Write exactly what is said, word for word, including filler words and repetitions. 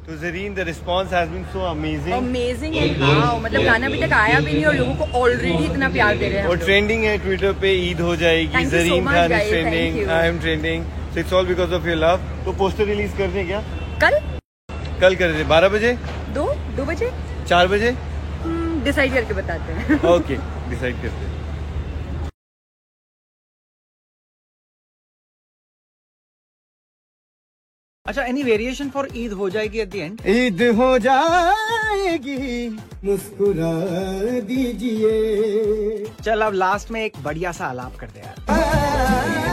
तो Zareen, the response has been so amazing. Amazing है हाँ, मतलब गाना अभी तक आया भी नहीं और लोगों को ऑलरेडी इतना प्यार दे रहे हैं। और ट्रेंडिंग है ट्विटर पे, ईद हो जाएगी, Zareen Khan is trending, I am trending, so it's all because of your love. तो पोस्टर रिलीज कर दें क्या? कल कल कर दे, बारह बजे, दो दो बजे, चार बजे, डिसाइड करके बताते हैं। ओके, डिसाइड करते हैं। अच्छा, एनी वेरिएशन फॉर ईद हो जाएगी एट द एंड? ईद हो जाएगी मुस्कुरा दीजिए। चल अब लास्ट में एक बढ़िया सा आलाप कर दे यार।